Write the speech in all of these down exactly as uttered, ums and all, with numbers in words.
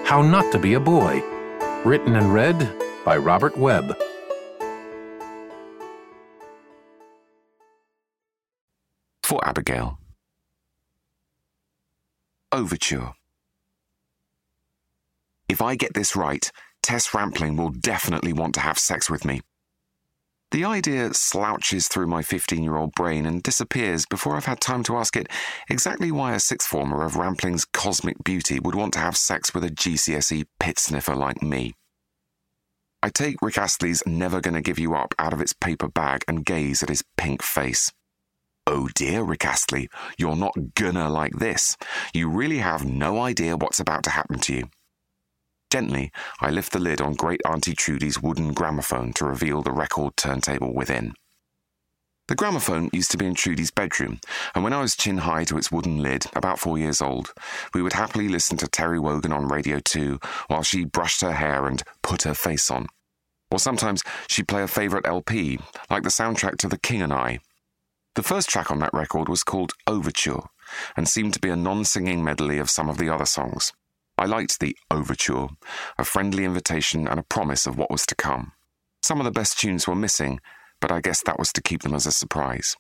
How Not to Be a Boy. Written and read by Robert Webb. For Abigail. Overture. If I get this right, Tess Rampling will definitely want to have sex with me. The idea slouches through my fifteen-year-old brain and disappears before I've had time to ask it exactly why a sixth former of Rampling's cosmic beauty would want to have sex with a G C S E pit sniffer like me. I take Rick Astley's Never Gonna Give You Up out of its paper bag and gaze at his pink face. Oh dear, Rick Astley, you're not gonna like this. You really have no idea what's about to happen to you. Gently, I lift the lid on Great Auntie Trudy's wooden gramophone to reveal the record turntable within. The gramophone used to be in Trudy's bedroom, and when I was chin-high to its wooden lid, about four years old, we would happily listen to Terry Wogan on Radio two while she brushed her hair and put her face on. Or sometimes she'd play a favourite L P, like the soundtrack to The King and I. The first track on that record was called Overture, and seemed to be a non-singing medley of some of the other songs. I liked the overture, a friendly invitation and a promise of what was to come. Some of the best tunes were missing, but I guess that was to keep them as a surprise.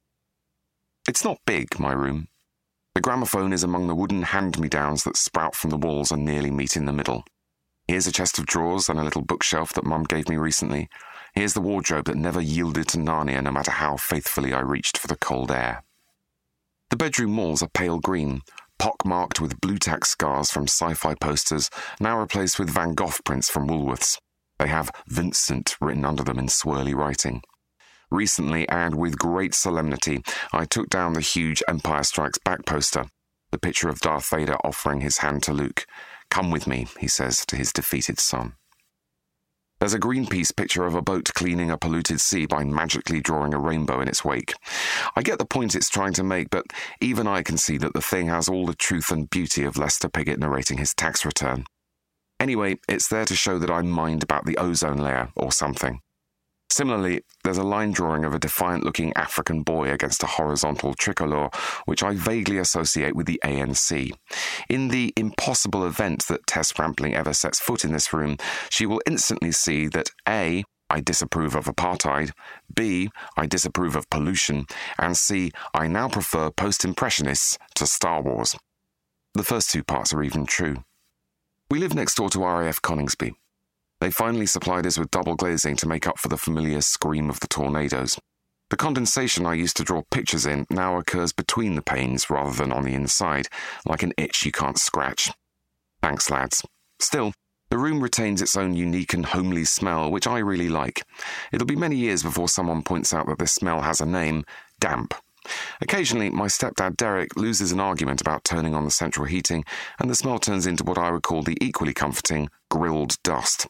It's not big, my room. The gramophone is among the wooden hand-me-downs that sprout from the walls and nearly meet in the middle. Here's a chest of drawers and a little bookshelf that Mum gave me recently. Here's the wardrobe that never yielded to Narnia no matter how faithfully I reached for the cold air. The bedroom walls are pale green, pockmarked with blue-tack scars from sci-fi posters, now replaced with Van Gogh prints from Woolworths. They have Vincent written under them in swirly writing. Recently, and with great solemnity, I took down the huge Empire Strikes Back poster, the picture of Darth Vader offering his hand to Luke. "Come with me," he says to his defeated son. There's a Greenpeace picture of a boat cleaning a polluted sea by magically drawing a rainbow in its wake. I get the point it's trying to make, but even I can see that the thing has all the truth and beauty of Lester Piggott narrating his tax return. Anyway, it's there to show that I mind about the ozone layer or something. Similarly, there's a line drawing of a defiant-looking African boy against a horizontal tricolour, which I vaguely associate with the A N C. In the impossible event that Tess Rampling ever sets foot in this room, she will instantly see that A, I disapprove of apartheid, B, I disapprove of pollution, and C, I now prefer post-impressionists to Star Wars. The first two parts are even true. We live next door to R A F Coningsby. They finally supplied us with double glazing to make up for the familiar scream of the tornadoes. The condensation I used to draw pictures in now occurs between the panes rather than on the inside, like an itch you can't scratch. Thanks, lads. Still, the room retains its own unique and homely smell, which I really like. It'll be many years before someone points out that this smell has a name: damp. Occasionally, my stepdad Derek loses an argument about turning on the central heating, and the smell turns into what I would call the equally comforting grilled dust.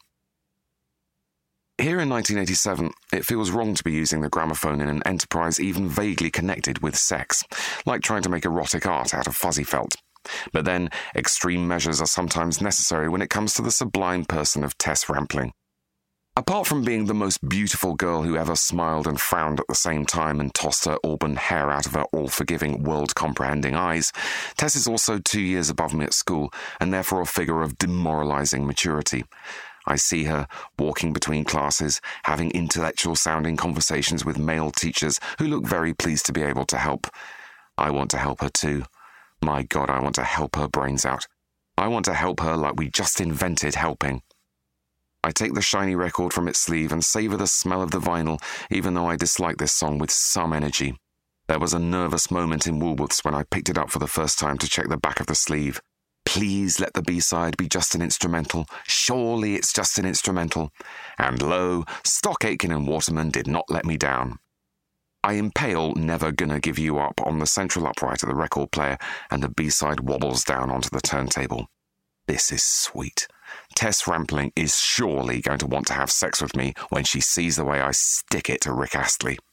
Here in nineteen eighty-seven, it feels wrong to be using the gramophone in an enterprise even vaguely connected with sex, like trying to make erotic art out of fuzzy felt. But then, extreme measures are sometimes necessary when it comes to the sublime person of Tess Rampling. Apart from being the most beautiful girl who ever smiled and frowned at the same time and tossed her auburn hair out of her all-forgiving, world-comprehending eyes, Tess is also two years above me at school, and therefore a figure of demoralizing maturity. I see her walking between classes, having intellectual-sounding conversations with male teachers who look very pleased to be able to help. I want to help her too. My God, I want to help her brains out. I want to help her like we just invented helping. I take the shiny record from its sleeve and savour the smell of the vinyl, even though I dislike this song with some energy. There was a nervous moment in Woolworths when I picked it up for the first time to check the back of the sleeve. Please let the B-side be just an instrumental. Surely it's just an instrumental. And lo, Stock Aitken and Waterman did not let me down. I impale Never Gonna Give You Up on the central upright of the record player, and the B-side wobbles down onto the turntable. This is sweet. Tess Rampling is surely going to want to have sex with me when she sees the way I stick it to Rick Astley.